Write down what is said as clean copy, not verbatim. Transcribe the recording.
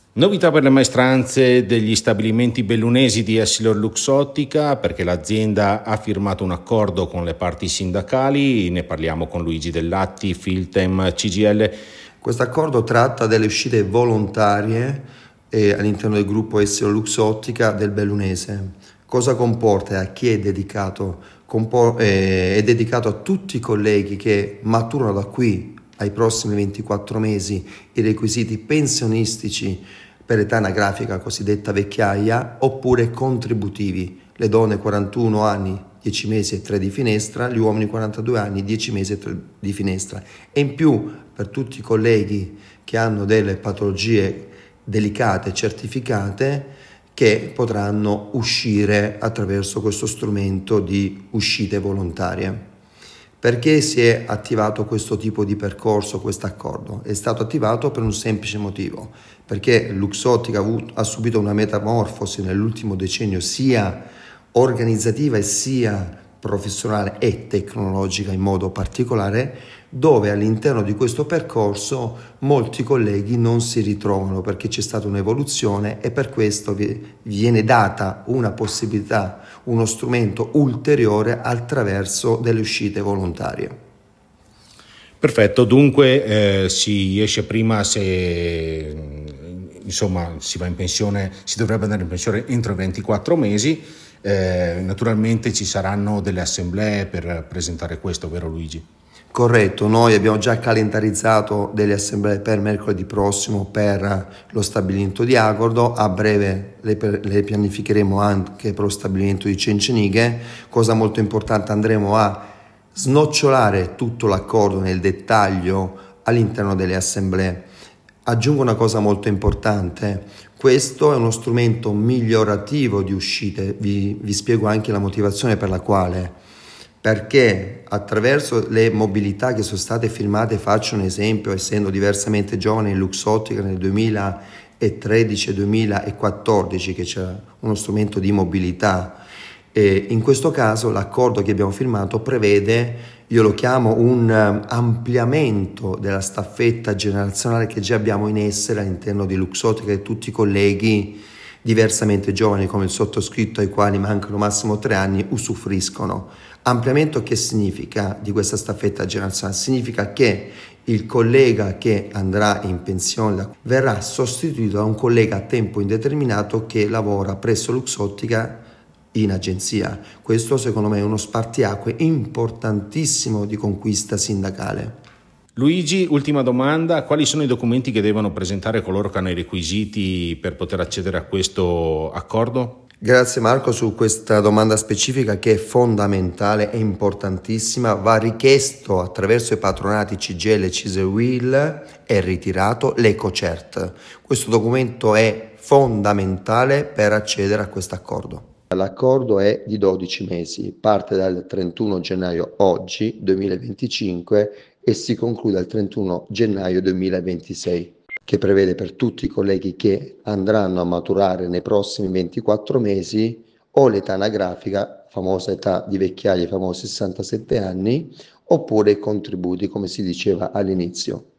Novità per le maestranze degli stabilimenti bellunesi di Essilor Luxottica, perché l'azienda ha firmato un accordo con le parti sindacali. Ne parliamo con Luigi Dell'Atti, Filtem, CGIL. Questo accordo tratta delle uscite volontarie all'interno del gruppo Essilor Luxottica del bellunese. Cosa comporta e a chi è dedicato? È dedicato a tutti i colleghi che maturano da qui ai prossimi 24 mesi i requisiti pensionistici per età anagrafica cosiddetta vecchiaia oppure contributivi. Le donne 41 anni, 10 mesi e 3 di finestra, gli uomini 42 anni, 10 mesi e 3 di finestra. E in più per tutti i colleghi che hanno delle patologie delicate certificate che potranno uscire attraverso questo strumento di uscite volontarie. Perché si è attivato questo tipo di percorso, questo accordo? È stato attivato per un semplice motivo, perché Luxottica ha subito una metamorfosi nell'ultimo decennio sia organizzativa e sia professionale e tecnologica in modo particolare, dove all'interno di questo percorso molti colleghi non si ritrovano perché c'è stata un'evoluzione e per questo viene data una possibilità, uno strumento ulteriore attraverso delle uscite volontarie. Perfetto, dunque si esce prima se insomma si va in pensione, si dovrebbe andare in pensione entro 24 mesi. Naturalmente ci saranno delle assemblee per presentare questo, vero Luigi? Corretto, noi abbiamo già calendarizzato delle assemblee per mercoledì prossimo per lo stabilimento di Agordo, a breve le pianificheremo anche per lo stabilimento di Cencenighe. Cosa molto importante, andremo a snocciolare tutto l'accordo nel dettaglio all'interno delle assemblee. Aggiungo una cosa molto importante, questo è uno strumento migliorativo di uscite, vi spiego anche la motivazione per la quale. Perché attraverso le mobilità che sono state firmate, faccio un esempio, essendo diversamente giovane in Luxottica nel 2013 e 2014 che c'era uno strumento di mobilità, e in questo caso l'accordo che abbiamo firmato prevede, io lo chiamo un ampliamento della staffetta generazionale che già abbiamo in essere all'interno di Luxottica e tutti i colleghi diversamente giovani come il sottoscritto ai quali mancano massimo 3 anni usufruiscono. Ampliamento che significa di questa staffetta generazionale? Significa che il collega che andrà in pensione verrà sostituito da un collega a tempo indeterminato che lavora presso Luxottica in agenzia. Questo secondo me è uno spartiacque importantissimo di conquista sindacale. Luigi, ultima domanda, quali sono i documenti che devono presentare coloro che hanno i requisiti per poter accedere a questo accordo? Grazie Marco su questa domanda specifica che è fondamentale e importantissima. Va richiesto attraverso i patronati CGIL e CISL e ritirato l'EcoCert. Questo documento è fondamentale per accedere a questo accordo. L'accordo è di 12 mesi, parte dal 31 gennaio oggi 2025 e si conclude il 31 gennaio 2026, che prevede per tutti i colleghi che andranno a maturare nei prossimi 24 mesi o l'età anagrafica, famosa età di vecchiaia, i famosi 67 anni, oppure i contributi, come si diceva all'inizio.